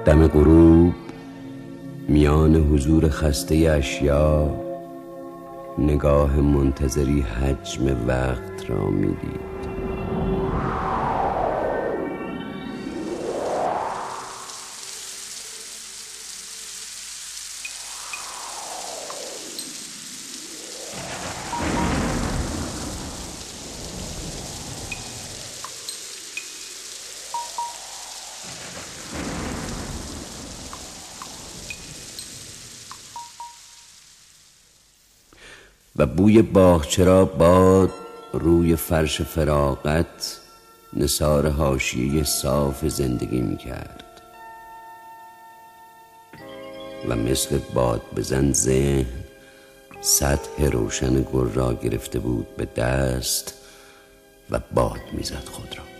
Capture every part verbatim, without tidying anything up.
دم غروب میان حضور خسته اشیا نگاه منتظری حجم وقت را میدید. و بوی باغچه را باد روی فرش فراغت نثار حاشیه صاف زندگی می کرد و مثل باد بزن ذهن سطح روشن گل را گرفته بود به دست و باد می زد خود را.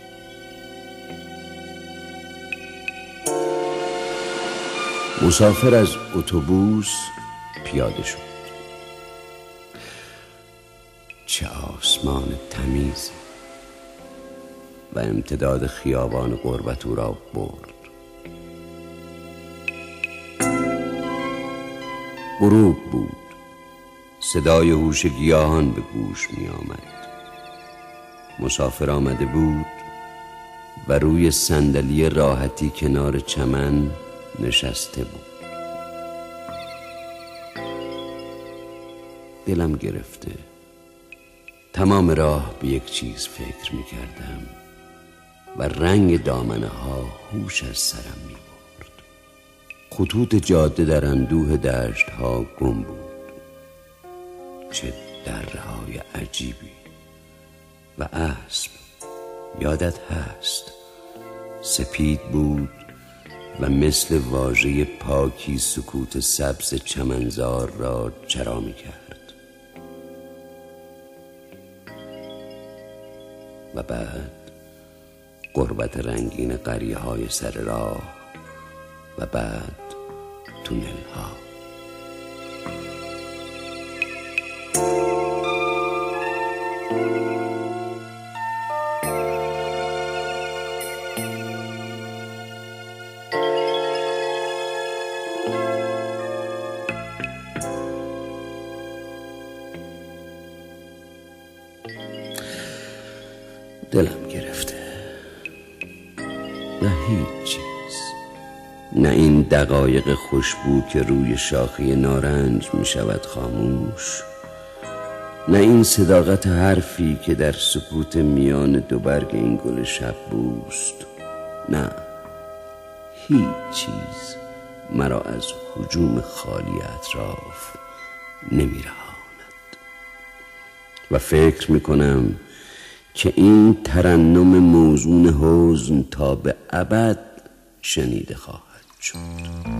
مسافر از اتوبوس پیاده شد. چه آسمان تمیزی و امتداد خیابان غربت او را برد. غروب بود. صدای هوش گیاهان به گوش می آمد. مسافر آمده بود و روی صندلی راحتی کنار چمن نشسته بود. دلم گرفته. تمام راه به یک چیز فکر می کردم و رنگ دامنه ها هوش از سرم می برد. خطوط جاده در اندوه دشت ها گم بود. چه دره های عجیبی. و اسب یادت هست سپید بود و مثل واژه پاکی سکوت سبز چمنزار را چرا می کرد. و بعد غربت رنگین قریه های سر راه و بعد تونل ها. دلم گرفته. نه هیچ چیز. نه این دقایق خوشبو که روی شاخه نارنج می شود خاموش. نه این صداقت حرفی که در سکوت میان دو برگ این گل شب بوست. نه هیچ چیز مرا از هجوم خالی اطراف نمی رهاند. و فکر می کنم که این ترنم موزون حزن تا به ابد شنیده خواهد شد.